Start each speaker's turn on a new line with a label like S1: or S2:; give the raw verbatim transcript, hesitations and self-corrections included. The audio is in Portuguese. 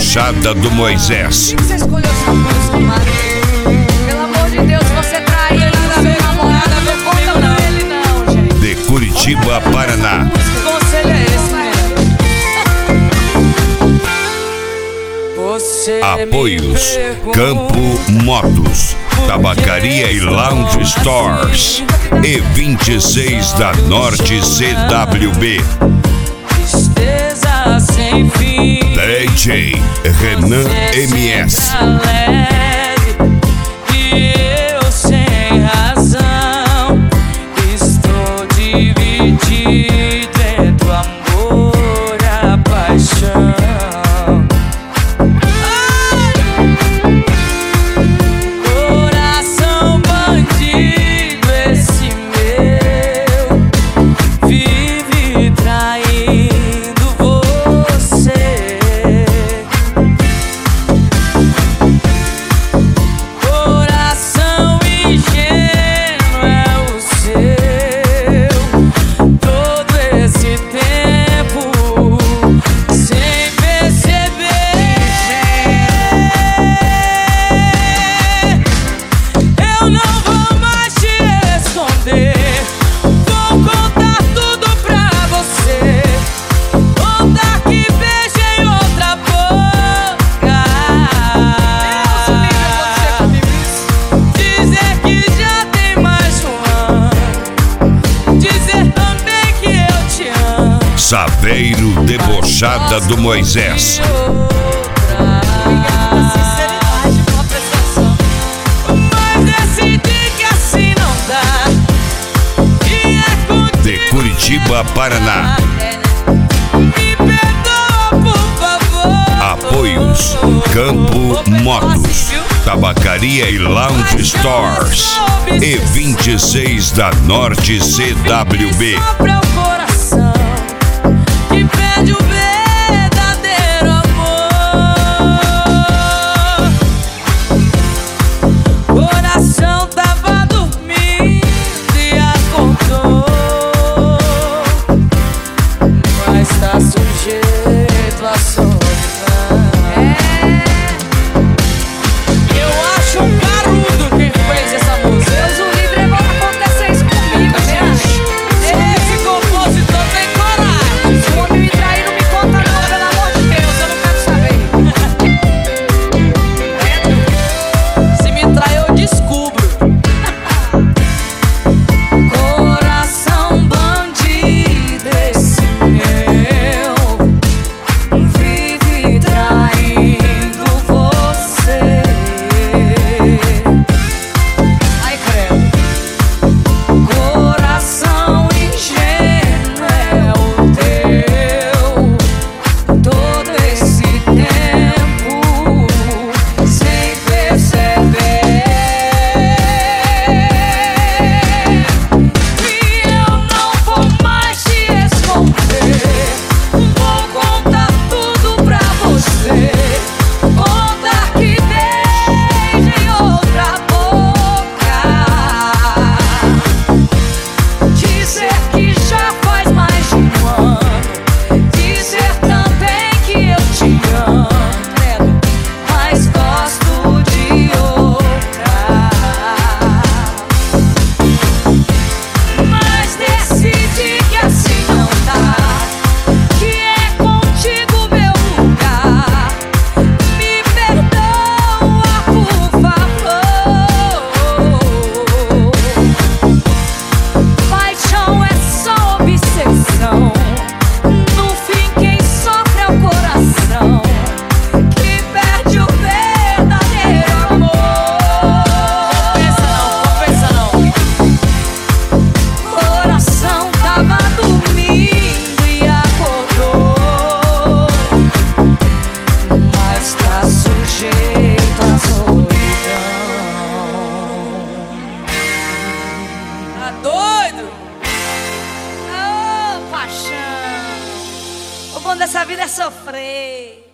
S1: debochada do Moisés.
S2: Por que você escolheu essa música, Maria? Pelo amor de Deus, você traiu o seu namorado, não conta pra ele não, gente.
S1: De Curitiba, Paraná.
S2: Que conselho é esse, né? Você
S1: Apoios Campo Motos, Tabacaria e Lounge Stores e vinte e seis da Norte C W B.
S2: Tristeza sem fim.
S1: D J Renan M S.
S2: E eu sem razão estou dividido entre o amor e a paixão. Coração bandido esse meu vive traindo você. Coração ingênuo é o seu. Todo esse tempo sem perceber. Eu não vou mais te esconder. Vou contar tudo pra você. Contar que beijei outra boca. Dizer que já tem mais um ano. Dizer também que eu te amo.
S1: Saveiro Debochada do Moisés.
S2: Sinceridade, uma prestação. Mas decidi que assim não dá. E é contigo.
S1: De Curitiba, Paraná.
S2: Me perdoa, por favor.
S1: Apoios Campo Motos, Tabacaria e Lounge Stores e vinte e seis da Norte C W B.
S2: Sopra o coração que pede o verdadeiro amor. Coração tava dormindo e acordou, mas tá sujeito a solidão. Eu acho um carudo quem fez essa música. Deus o livre, não acontecer isso comigo, gente. Esse compositor tem coragem. Se o homem me trair, não me conta não, pelo amor de Deus, eu não quero saber. Se me trair, eu descubro. Coração bandido esse meu vive traindo você. Ai, credo. Coração ingênuo é o teu. Todo esse tempo sem perceber. E eu não vou mais te esconder. Vou contar tudo pra você. Contar que beijei outra boca. Dizer que já faz mais de um ano. Dizer também que eu te amo, credo, mas gosto de outra. Mas decidi que assim não dá. Que é contigo meu lugar. Me perdoa, por favor. Paixão é só obsessão. No fim quem sofre é o coração que perde o verdadeiro amor. Compensa não, compensa não. Coração tava dormindo e acordou, mas tá sujeito à solidão. Tá doido? Ô, paixão. O bom dessa vida é sofrer.